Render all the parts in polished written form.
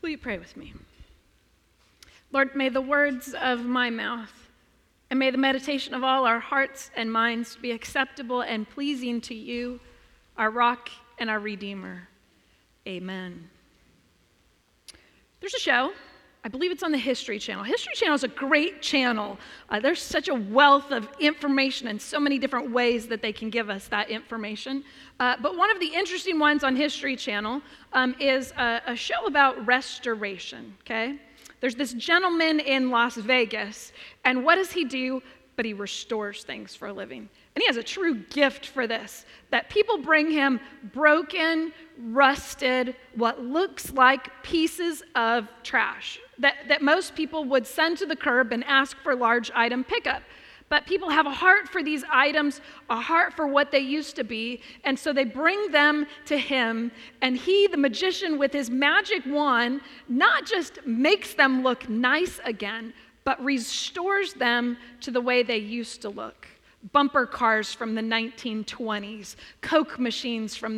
Will you pray with me? Lord, may the words of my mouth and may the meditation of all our hearts and minds be acceptable and pleasing to you, our rock and our redeemer. Amen. There's a show, I believe it's on the History Channel. History Channel is a great channel. There's such a wealth of information and so many different ways that they can give us that information. But one of the interesting ones on History Channel is a show about restoration, okay? There's this gentleman in Las Vegas, and what does he do? But he restores things for a living. And he has a true gift for this, that people bring him broken, rusted, what looks like pieces of trash that most people would send to the curb and ask for large item pickup. But people have a heart for these items, a heart for what they used to be, and so they bring them to him, and he, the magician, with his magic wand, not just makes them look nice again, but restores them to the way they used to look. Bumper cars from the 1920s, Coke machines from the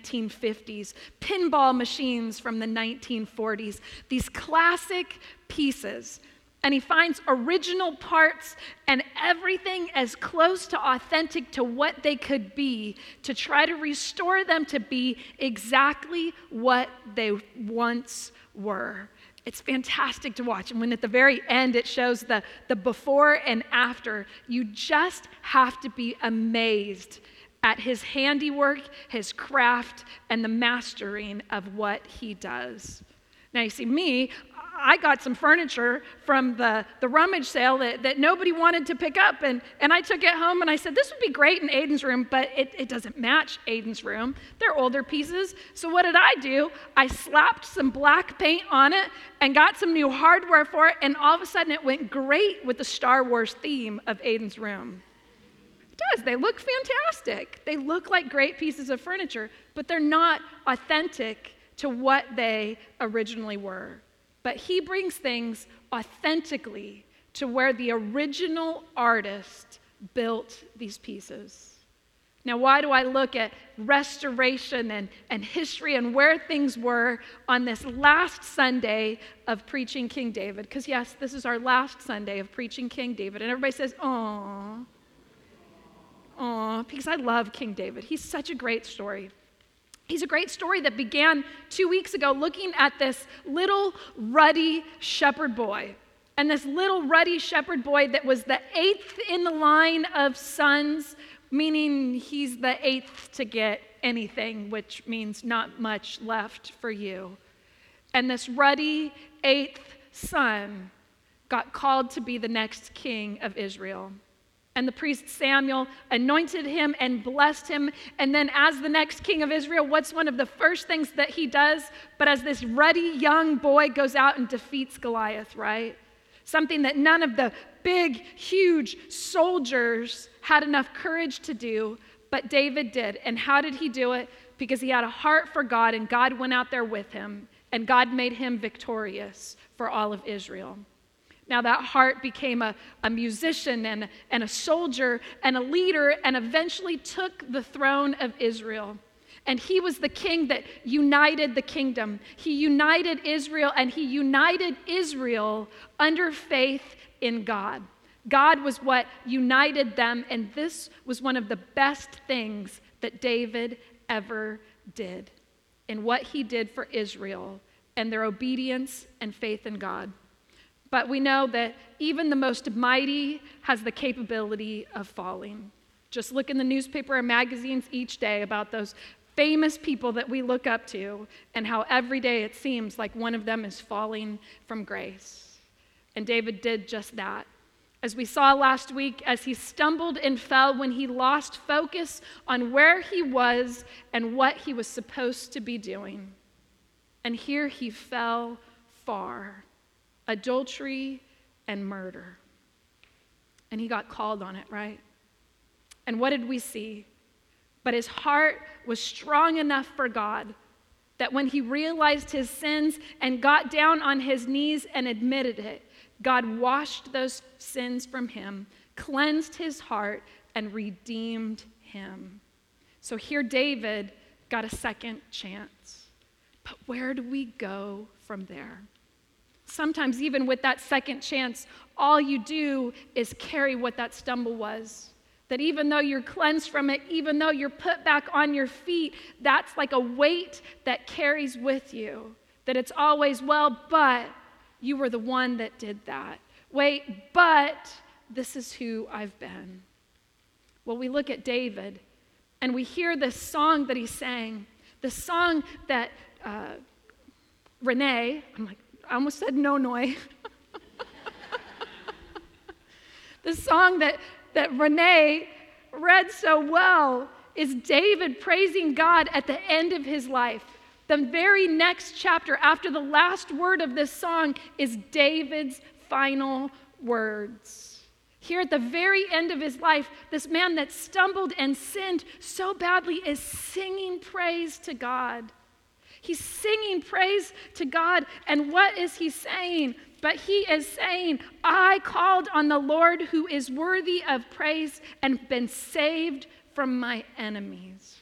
1950s, pinball machines from the 1940s, these classic pieces. And he finds original parts and everything as close to authentic to what they could be to try to restore them to be exactly what they once were. It's fantastic to watch. And when at the very end it shows the before and after, you just have to be amazed at his handiwork, his craft, and the mastering of what he does. Now you see me, I got some furniture from the rummage sale that nobody wanted to pick up, and I took it home and I said, this would be great in Aiden's room, but it doesn't match Aiden's room. They're older pieces. So what did I do? I slapped some black paint on it and got some new hardware for it, and all of a sudden it went great with the Star Wars theme of Aiden's room. It does. They look fantastic. They look like great pieces of furniture, but they're not authentic to what they originally were. But he brings things authentically to where the original artist built these pieces. Now, why do I look at restoration and history and where things were on this last Sunday of preaching King David? Because yes, this is our last Sunday of preaching King David. And everybody says, "Aw, aw," because I love King David. He's such a great story. He's a great story that began 2 weeks ago looking at this little ruddy shepherd boy. And this little ruddy shepherd boy that was the 8th in the line of sons, meaning he's the 8th to get anything, which means not much left for you. And this ruddy 8th son got called to be the next king of Israel. And the priest Samuel anointed him and blessed him. And then as the next king of Israel, what's one of the first things that he does? But as this ruddy young boy goes out and defeats Goliath, right? Something that none of the big, huge soldiers had enough courage to do, but David did. And how did he do it? Because he had a heart for God, and God went out there with him, and God made him victorious for all of Israel. Now that heart became a musician and a soldier and a leader and eventually took the throne of Israel. And he was the king that united the kingdom. He united Israel, and he united Israel under faith in God. God was what united them, and this was one of the best things that David ever did in what he did for Israel and their obedience and faith in God. But we know that even the most mighty has the capability of falling. Just look in the newspaper and magazines each day about those famous people that we look up to and how every day it seems like one of them is falling from grace. And David did just that. As we saw last week, as he stumbled and fell when he lost focus on where he was and what he was supposed to be doing. And here he fell far. Adultery and murder. And he got called on it, right? And what did we see? But his heart was strong enough for God that when he realized his sins and got down on his knees and admitted it, God washed those sins from him, cleansed his heart, and redeemed him. So here David got a second chance. But where do we go from there. Sometimes even with that second chance, all you do is carry what that stumble was. That even though you're cleansed from it, even though you're put back on your feet, that's like a weight that carries with you. That it's always, well, but you were the one that did that. Wait, but this is who I've been. Well, we look at David and we hear this song that he sang, the song that Renee, I almost said Nonoi. The song that Renee read so well is David praising God at the end of his life. The very next chapter, after the last word of this song, is David's final words. Here at the very end of his life, this man that stumbled and sinned so badly is singing praise to God. He's singing praise to God, and what is he saying? But he is saying, I called on the Lord who is worthy of praise and been saved from my enemies.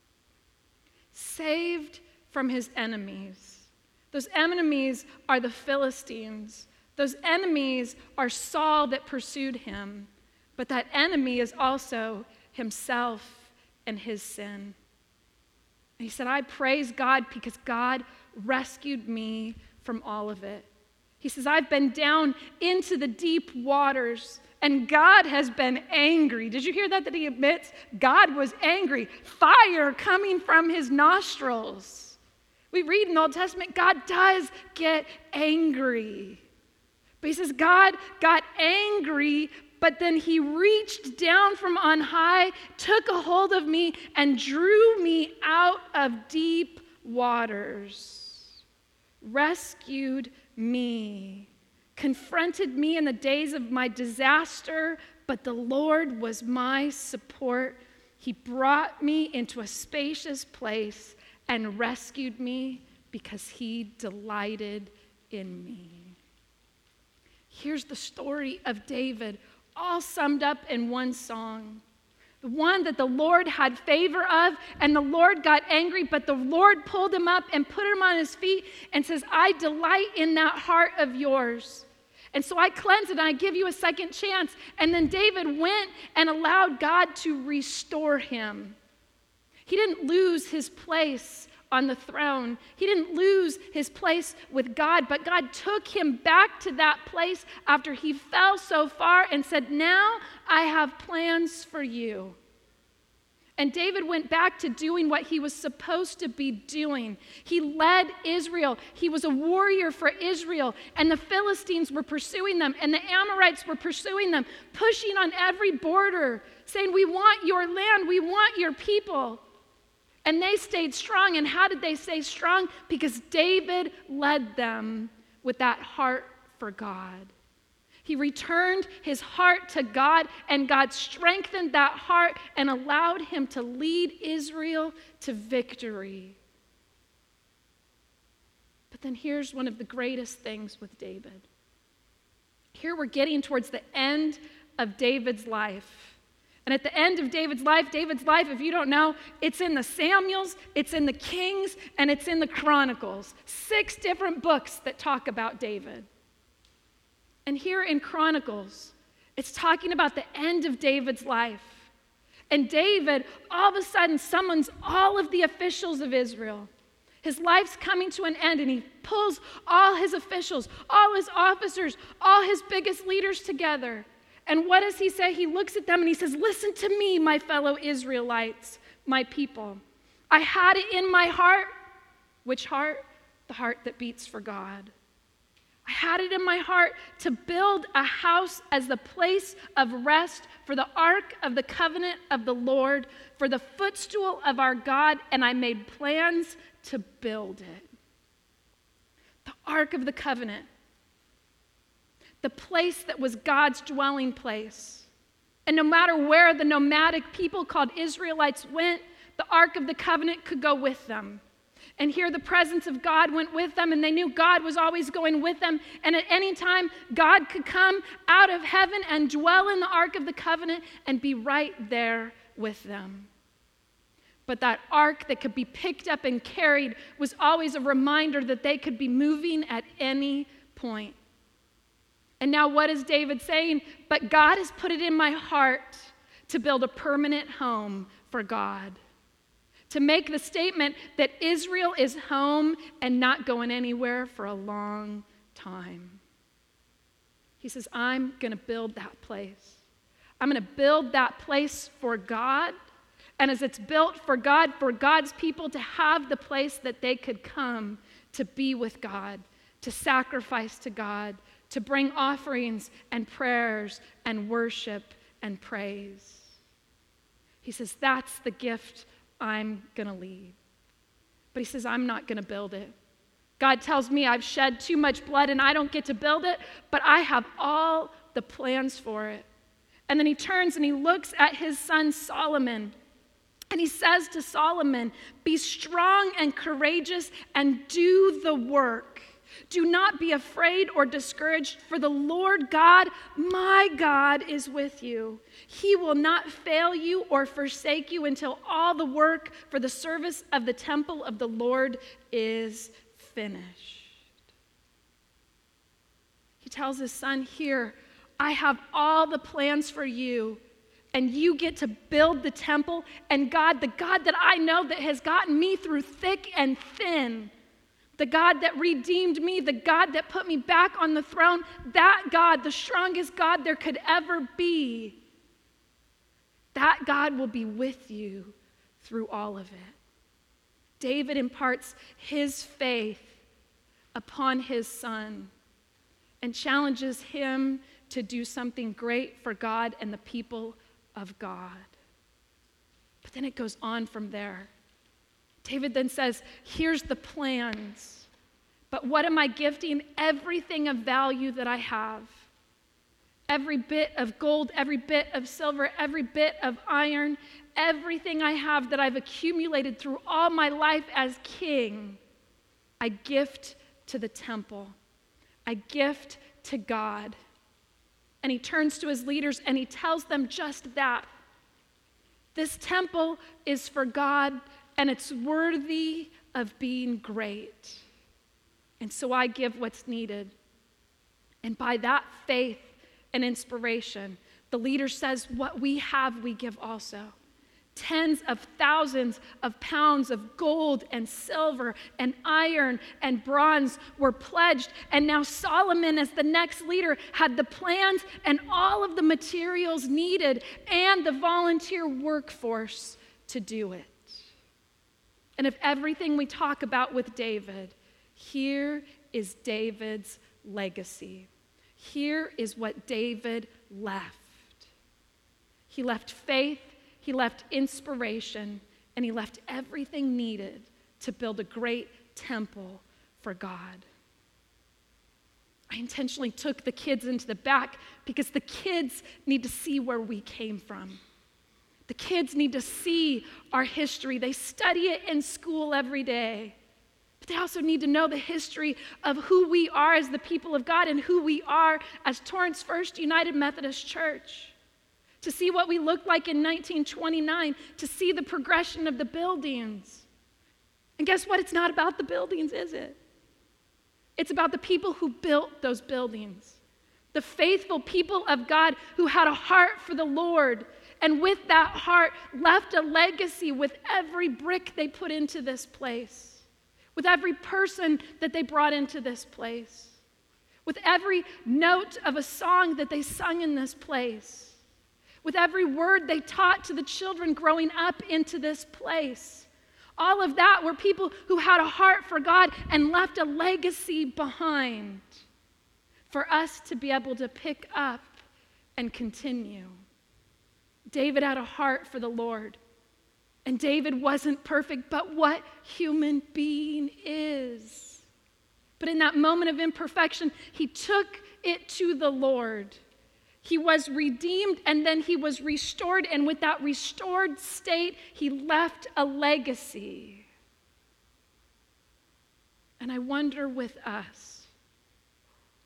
Saved from his enemies. Those enemies are the Philistines. Those enemies are Saul that pursued him. But that enemy is also himself and his sin. And he said, I praise God because God rescued me from all of it. He says, I've been down into the deep waters, and God has been angry. Did you hear that he admits? God was angry. Fire coming from his nostrils. We read in the Old Testament, God does get angry. But he says, God got angry, but then he reached down from on high, took a hold of me, and drew me out of deep waters. Rescued me, confronted me in the days of my disaster, but the Lord was my support. He brought me into a spacious place and rescued me because he delighted in me. Here's the story of David, all summed up in one song. The one that the Lord had favor of, and the Lord got angry, but the Lord pulled him up and put him on his feet and says, I delight in that heart of yours. And so I cleanse it and I give you a second chance. And then David went and allowed God to restore him. He didn't lose his place on the throne. He didn't lose his place with God, but God took him back to that place after he fell so far and said, now I have plans for you. And David went back to doing what he was supposed to be doing. He led Israel. He was a warrior for Israel, and the Philistines were pursuing them, and the Amorites were pursuing them, pushing on every border, saying, we want your land, we want your people. And they stayed strong. And how did they stay strong? Because David led them with that heart for God. He returned his heart to God, and God strengthened that heart and allowed him to lead Israel to victory. But then here's one of the greatest things with David. Here we're getting towards the end of David's life. And at the end of David's life, if you don't know, it's in the Samuels, it's in the Kings, and it's in the Chronicles. 6 different books that talk about David. And here in Chronicles, it's talking about the end of David's life. And David all of a sudden summons all of the officials of Israel. His life's coming to an end, and he pulls all his officials, all his officers, all his biggest leaders together. And what does he say? He looks at them and he says, listen to me, my fellow Israelites, my people. I had it in my heart. Which heart? The heart that beats for God. I had it in my heart to build a house as the place of rest for the ark of the covenant of the Lord, for the footstool of our God, and I made plans to build it. The ark of the covenant. The place that was God's dwelling place. And no matter where the nomadic people called Israelites went, the Ark of the Covenant could go with them. And here the presence of God went with them, and they knew God was always going with them. And at any time, God could come out of heaven and dwell in the Ark of the Covenant and be right there with them. But that ark that could be picked up and carried was always a reminder that they could be moving at any point. And now what is David saying? But God has put it in my heart to build a permanent home for God. To make the statement that Israel is home and not going anywhere for a long time. He says, I'm going to build that place. I'm going to build that place for God. And as it's built for God, for God's people to have the place that they could come to be with God, to sacrifice to God, to bring offerings and prayers and worship and praise. He says, that's the gift I'm going to leave. But he says, I'm not going to build it. God tells me I've shed too much blood and I don't get to build it, but I have all the plans for it. And then he turns and he looks at his son Solomon. And he says to Solomon, be strong and courageous and do the work. Do not be afraid or discouraged, for the Lord God, my God, is with you. He will not fail you or forsake you until all the work for the service of the temple of the Lord is finished. He tells his son here, I have all the plans for you. And you get to build the temple, and God, the God that I know that has gotten me through thick and thin, the God that redeemed me, the God that put me back on the throne, that God, the strongest God there could ever be, that God will be with you through all of it. David imparts his faith upon his son and challenges him to do something great for God and the people of God. But then it goes on from there. David then says, here's the plans, but what am I gifting? Everything of value that I have. Every bit of gold, every bit of silver, every bit of iron, everything I have that I've accumulated through all my life as king, I gift to the temple. I gift to God. And he turns to his leaders and he tells them just that. This temple is for God and it's worthy of being great. And so I give what's needed. And by that faith and inspiration, the leader says, what we have, we give also. Tens of thousands of pounds of gold and silver and iron and bronze were pledged. And now Solomon, as the next leader, had the plans and all of the materials needed and the volunteer workforce to do it. And of everything we talk about with David, here is David's legacy. Here is what David left. He left faith, he left inspiration, and he left everything needed to build a great temple for God. I intentionally took the kids into the back because the kids need to see where we came from. The kids need to see our history. They study it in school every day. But they also need to know the history of who we are as the people of God and who we are as Torrance First United Methodist Church. To see what we looked like in 1929, to see the progression of the buildings. And guess what? It's not about the buildings, is it? It's about the people who built those buildings. The faithful people of God who had a heart for the Lord, and with that heart left a legacy with every brick they put into this place, with every person that they brought into this place, with every note of a song that they sung in this place, with every word they taught to the children growing up into this place. All of that were people who had a heart for God and left a legacy behind for us to be able to pick up and continue. David had a heart for the Lord. And David wasn't perfect, but what human being is? But in that moment of imperfection, he took it to the Lord. He was redeemed and then he was restored. And with that restored state, he left a legacy. And I wonder with us,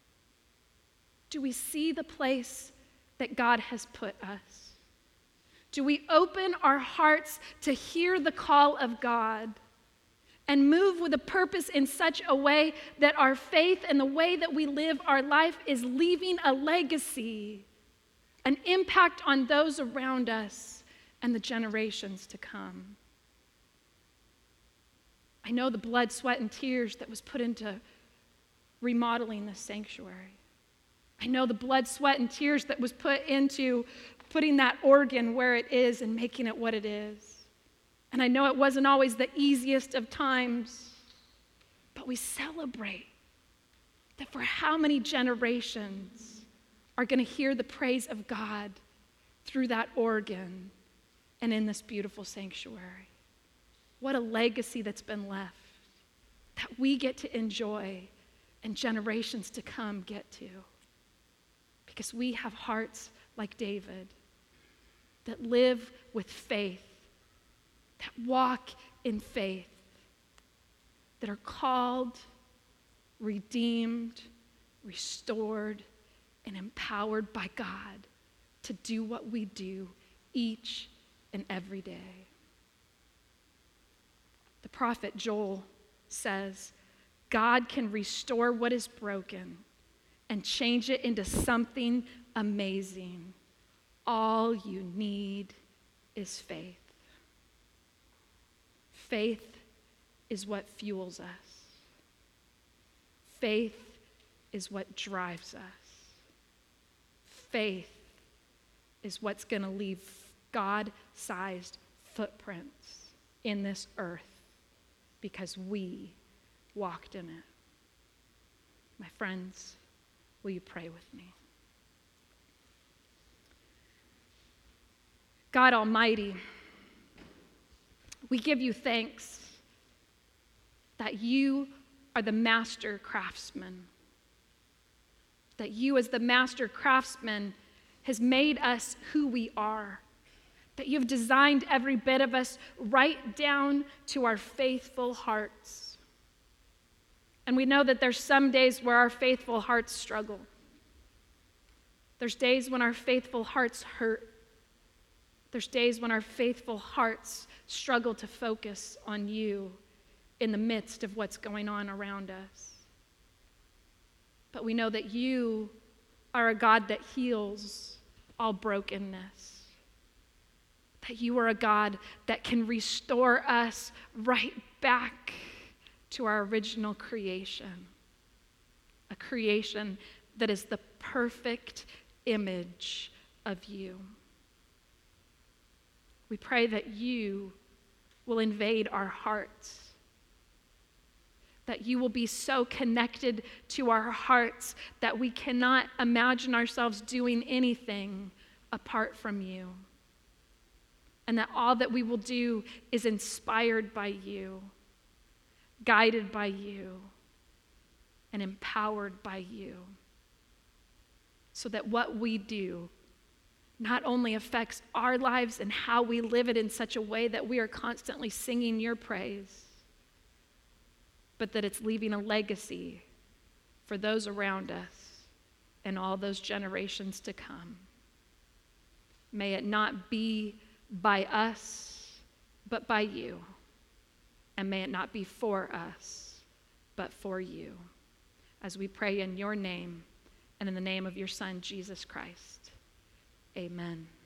do we see the place that God has put us? Do we open our hearts to hear the call of God and move with a purpose in such a way that our faith and the way that we live our life is leaving a legacy, an impact on those around us and the generations to come? I know the blood, sweat, and tears that was put into remodeling this sanctuary. I know the blood, sweat, and tears that was put into putting that organ where it is and making it what it is. And I know it wasn't always the easiest of times, but we celebrate that for how many generations are going to hear the praise of God through that organ and in this beautiful sanctuary. What a legacy that's been left that we get to enjoy and generations to come get to. Because we have hearts like David that live with faith, that walk in faith, that are called, redeemed, restored, and empowered by God to do what we do each and every day. The prophet Joel says, God can restore what is broken and change it into something amazing. All you need is faith. Faith is what fuels us. Faith is what drives us. Faith is what's going to leave God-sized footprints in this earth because we walked in it. My friends, will you pray with me? God Almighty, we give you thanks that you are the master craftsman, that you as the master craftsman has made us who we are, that you've designed every bit of us right down to our faithful hearts. And we know that there's some days where our faithful hearts struggle. There's days when our faithful hearts hurt. There's days when our faithful hearts struggle to focus on you in the midst of what's going on around us. But we know that you are a God that heals all brokenness. That you are a God that can restore us right back to our original creation. A creation that is the perfect image of you. We pray that you will invade our hearts, that you will be so connected to our hearts that we cannot imagine ourselves doing anything apart from you, and that all that we will do is inspired by you, guided by you, and empowered by you, so that what we do not only affects our lives and how we live it in such a way that we are constantly singing your praise, but that it's leaving a legacy for those around us and all those generations to come. May it not be by us, but by you. And may it not be for us, but for you. As we pray in your name and in the name of your Son, Jesus Christ. Amen.